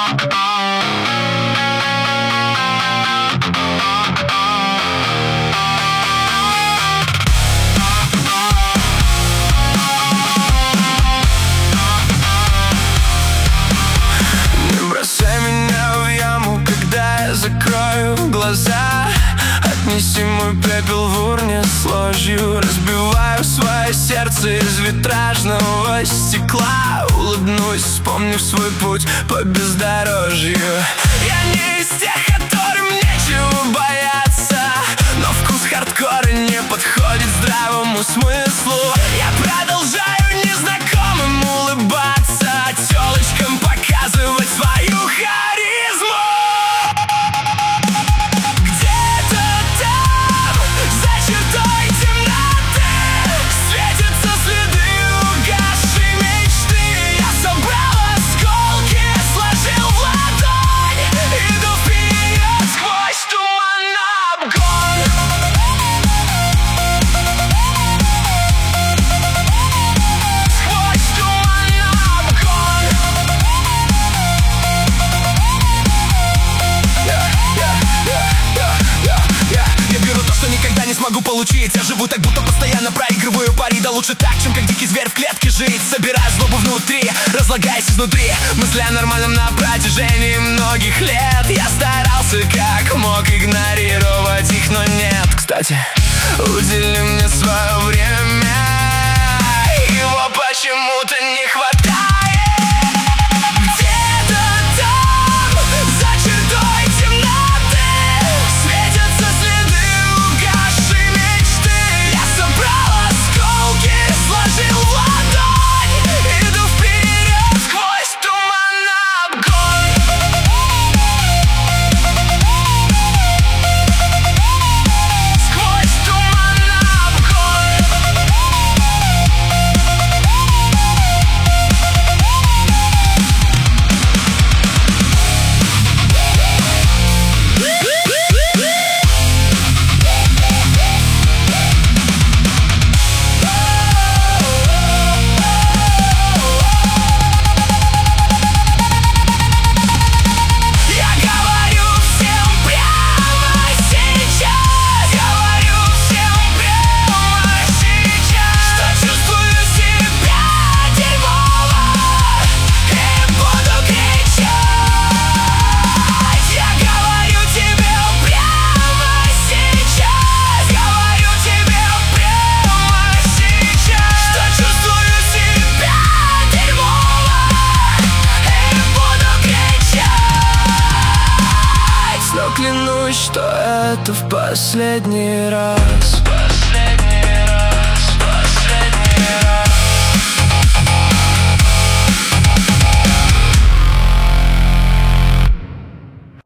Закрою глаза, отнеси мой пепел в урне с ложью. Разбиваю свое сердце из витражного стекла. Улыбнусь, вспомнив свой путь по бездорожью. Я не из тех, которым нечего бояться, но вкус хардкора не подходит здравому смыслу. Я продолжаю незнакомым улыбаться, тёлочкам показывать свою харизму. Не смогу получить, я живу так, будто постоянно проигрываю пари. Да лучше так, чем как дикий зверь в клетке жить. Собираю злобу внутри, разлагаясь изнутри, мысля о нормальном на протяжении многих лет. Я старался как мог игнорировать их, но нет. Кстати, удели мне свое время, его почему-то не хватает. Клянусь, что это в последний раз.